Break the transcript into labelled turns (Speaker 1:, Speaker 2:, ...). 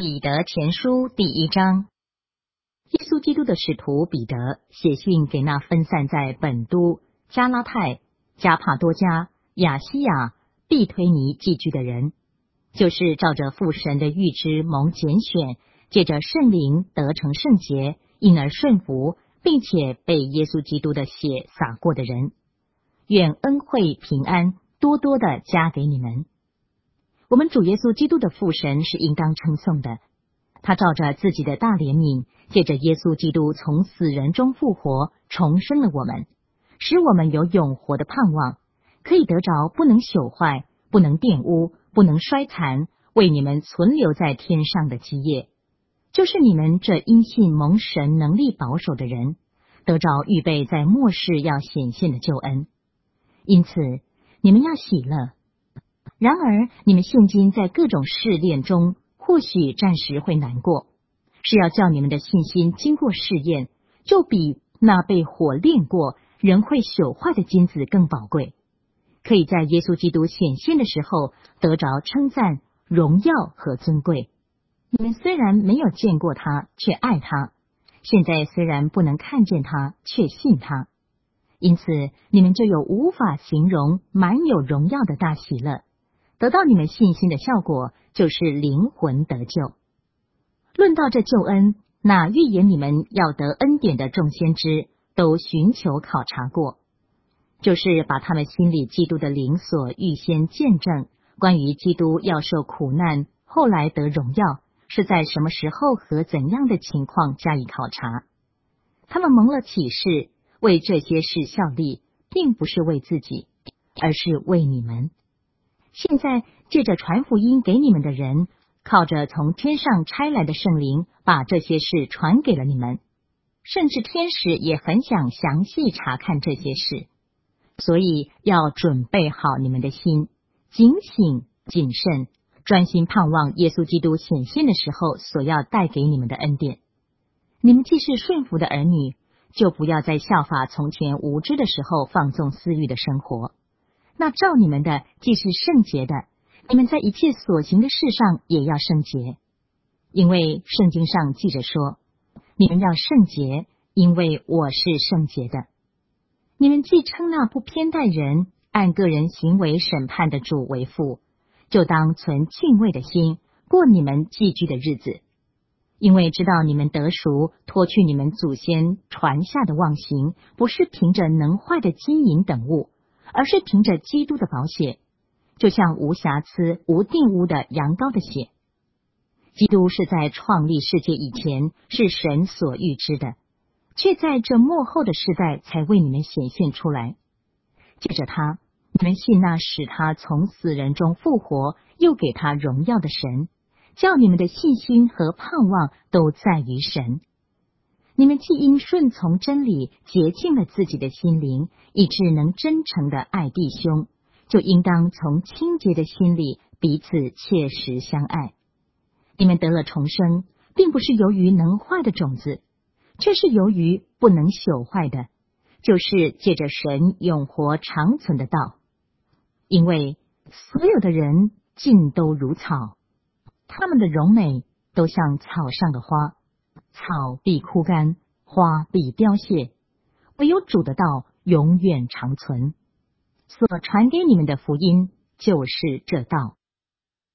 Speaker 1: 彼得前书第1章。耶稣基督的使徒彼得写信给那分散在本都、加拉太、加帕多家、亚西亚、庇推尼寄居的人，就是照着父神的预知蒙拣选，借着圣灵得成圣洁，因而顺服，并且被耶稣基督的血洒过的人，愿恩惠平安多多的加给你们。我们主耶稣基督的父神是应当称颂的，他照着自己的大怜悯，借着耶稣基督从死人中复活，重生了我们，使我们有永活的盼望，可以得着不能朽坏、不能玷污、不能衰残，为你们存留在天上的基业，就是你们这因信蒙神能力保守的人，得着预备在末世要显现的救恩。因此你们要喜乐。然而你们现今在各种试炼中，或许暂时会难过，是要叫你们的信心经过试验，就比那被火炼过仍会朽坏的金子更宝贵，可以在耶稣基督显现的时候得着称赞、荣耀和尊贵。你们虽然没有见过他，却爱他；现在虽然不能看见他，却信他。因此你们就有无法形容、满有荣耀的大喜乐，得到你们信心的效果，就是灵魂得救。论到这救恩，那预言你们要得恩典的众先知都寻求考察过，就是把他们心里基督的灵所预先见证，关于基督要受苦难，后来得荣耀，是在什么时候和怎样的情况加以考察。他们蒙了启示，为这些事效力，并不是为自己，而是为你们。现在借着传福音给你们的人，靠着从天上差来的圣灵，把这些事传给了你们，甚至天使也很想详细查看这些事，所以要准备好你们的心，警醒谨慎，专心盼望耶稣基督显现的时候所要带给你们的恩典。你们既是顺服的儿女，就不要再效法从前无知的时候放纵私欲的生活。那照你们的既是圣洁的，你们在一切所行的事上也要圣洁，因为圣经上记着说，你们要圣洁，因为我是圣洁的。你们既称那不偏待人，按个人行为审判的主为父，就当存敬畏的心，过你们寄居的日子，因为知道你们得赎，脱去你们祖先传下的妄行，不是凭着能坏的金银等物，而是凭着基督的宝血，就像无瑕疵、无玷污的羊羔的血。基督是在创立世界以前是神所预知的，却在这末后的世代才为你们显现出来。借着他，你们信那使他从死人中复活，又给他荣耀的神，叫你们的信心和盼望都在于神。你们既因顺从真理洁净了自己的心灵，以致能真诚的爱弟兄，就应当从清洁的心里彼此切实相爱。你们得了重生，并不是由于能坏的种子，却是由于不能朽坏的，就是借着神永活长存的道。因为所有的人尽都如草，他们的荣美都像草上的花，草必枯干，花必凋谢，唯有主的道永远长存。所传给你们的福音就是这道。